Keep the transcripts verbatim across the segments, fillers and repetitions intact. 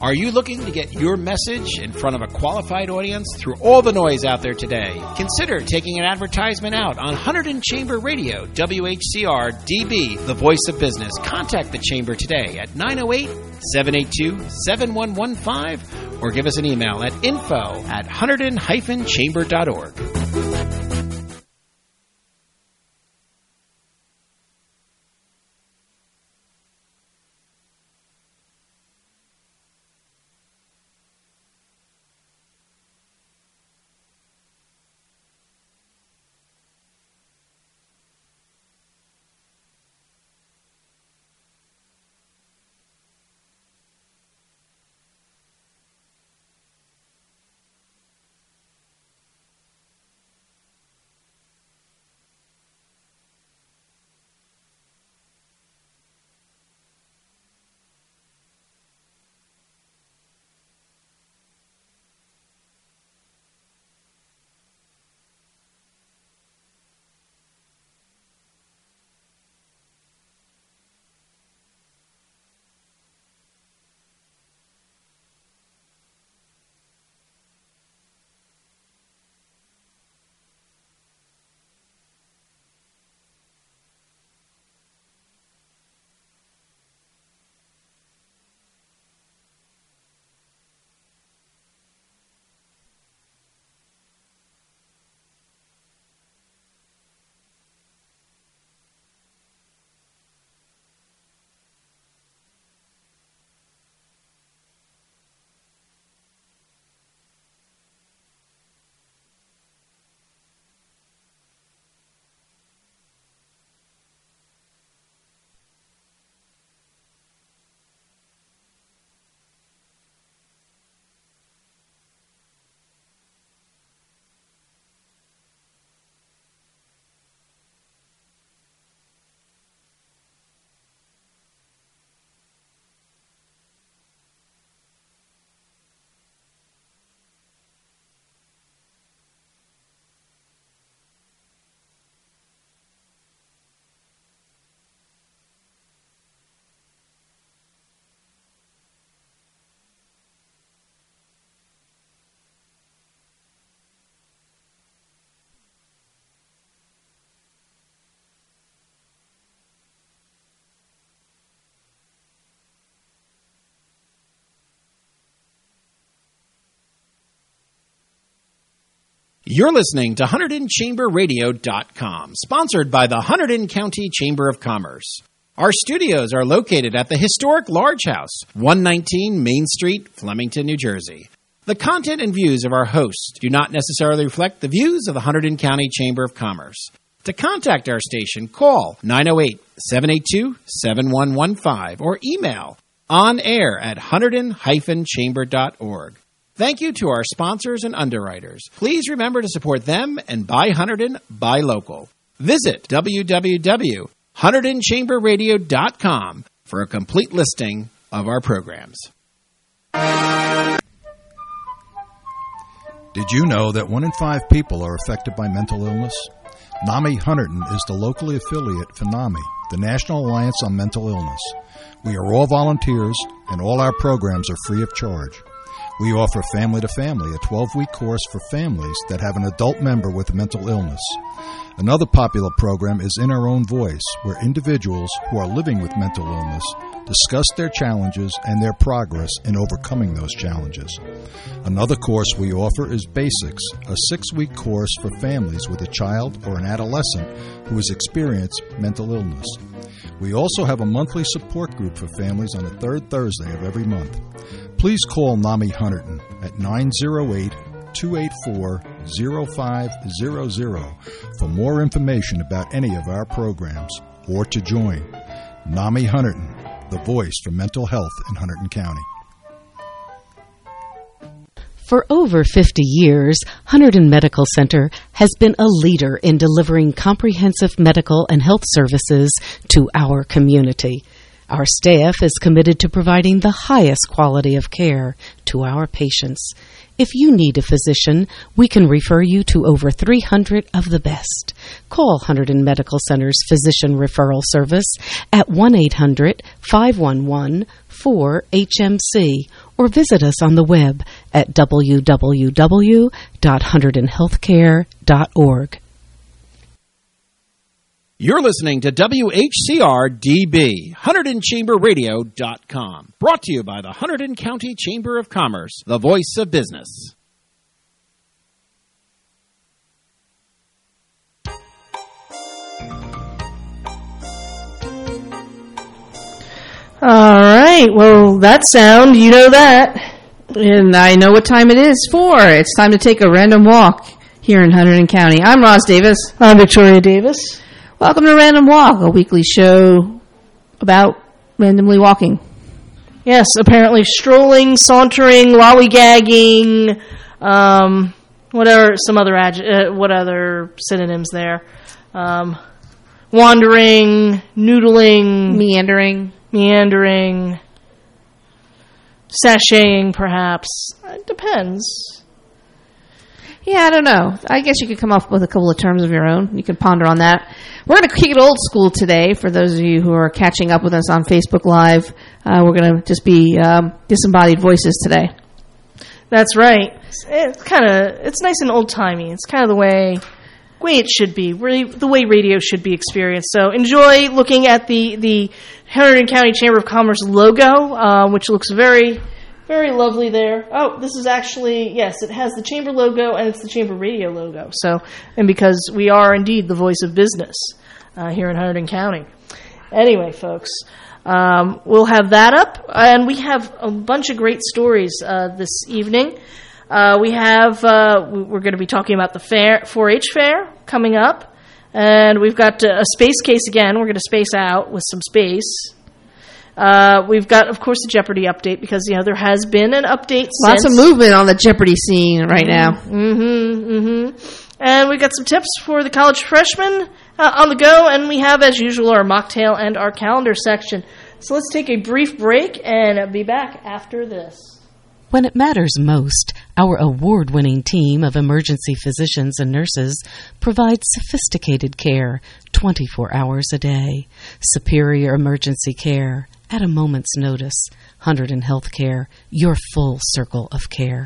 Are you looking to get your message in front of a qualified audience through all the noise out there today? Consider taking an advertisement out on Hunterdon Chamber Radio, W H C R D B, the voice of business. Contact the Chamber today at nine oh eight, seven eight two, seven one one five or give us an email at info at hunterdon dash chamber dot org. You're listening to Hunterdon Chamber Radio dot com, sponsored by the Hunterdon County Chamber of Commerce. Our studios are located at the historic Large House, one nineteen Main Street, Flemington, New Jersey. The content and views of our hosts do not necessarily reflect the views of the Hunterdon County Chamber of Commerce. To contact our station, call nine oh eight, seven eight two, seven one one five or email on air at hunterdon dash chamber dot org. Thank you to our sponsors and underwriters. Please remember to support them and buy Hunterdon, buy local. Visit w w w dot hunterdon chamber radio dot com for a complete listing of our programs. Did you know that one in five people are affected by mental illness? NAMI Hunterdon is the locally affiliate for NAMI, the National Alliance on Mental Illness. We are all volunteers, and all our programs are free of charge. We offer Family to Family, a twelve-week course for families that have an adult member with a mental illness. Another popular program is In Our Own Voice, where individuals who are living with mental illness discuss their challenges and their progress in overcoming those challenges. Another course we offer is Basics, a six-week course for families with a child or an adolescent who has experienced mental illness. We also have a monthly support group for families on the third Thursday of every month. Please call NAMI Hunterdon at nine oh eight, two eight four, oh five hundred for more information about any of our programs or to join. NAMI Hunterdon, the voice for mental health in Hunterdon County. For over fifty years, Hunterdon Medical Center has been a leader in delivering comprehensive medical and health services to our community. Our staff is committed to providing the highest quality of care to our patients. If you need a physician, we can refer you to over three hundred of the best. Call Hunterdon Medical Center's Physician Referral Service at one eight hundred, five one one, four H M C or visit us on the web at w w w dot hunterdon healthcare dot org. You're listening to W H C R D B, Hunterdon Chamber Radio dot com. Brought to you by the Hunterdon County Chamber of Commerce, the voice of business. All right. Well, that sound, you know that. And I know what time it is for. It's time to take a random walk here in Hunterdon County. I'm Roz Davis. I'm Victoria Davis. Welcome to Random Walk, a weekly show about randomly walking. Yes, apparently strolling, sauntering, lollygagging, um, what are some other adj- uh, what other synonyms there? Um, wandering, noodling, Meandering. meandering, sashaying, perhaps. It depends. Yeah, I don't know. I guess you could come up with a couple of terms of your own. You could ponder on that. We're going to kick it old school today. For those of you who are catching up with us on Facebook Live, uh, we're going to just be um, disembodied voices today. That's right. It's, it's kind of it's nice and old timey. It's kind of the way way it should be, really the way radio should be experienced. So enjoy looking at the the Hunterdon County Chamber of Commerce logo, uh, which looks very. Very lovely there. Oh, this is actually, yes, it has the Chamber logo and it's the Chamber Radio logo. So, and because we are indeed the voice of business uh, here in Hunterdon County. Anyway, folks, um, we'll have that up. And we have a bunch of great stories uh, this evening. Uh, we have, uh, we're going to be talking about the fair, four H fair coming up. And we've got a space case again. We're going to space out with some space. Uh, we've got, of course, the Jeopardy update because, you know, there has been an update Lots since. of movement on the Jeopardy scene right now. Mm-hmm, mm-hmm. And we've got some tips for the college freshmen uh, on the go, and we have, as usual, our mocktail and our calendar section. So let's take a brief break and be back after this. When it matters most, our award-winning team of emergency physicians and nurses provides sophisticated care twenty-four hours a day. Superior emergency care at a moment's notice. Hunterdon Healthcare, your full circle of care.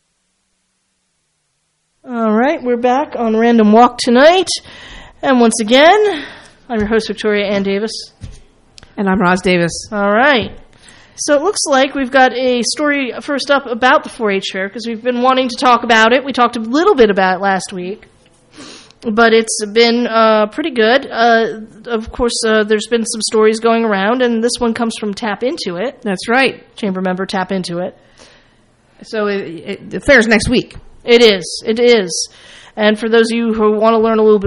All right, we're back on Random Walk tonight. And once again, I'm your host, Victoria Ann Davis. And I'm Roz Davis. All right. So it looks like we've got a story first up about the four H fair because we've been wanting to talk about it. We talked a little bit about it last week, but it's been uh, pretty good. Uh, of course, uh, there's been some stories going around, and this one comes from Tap Into It. That's right. Chamber member Tap Into It. So it, it, the fair's next week. It is. It is. And for those of you who want to learn a little bit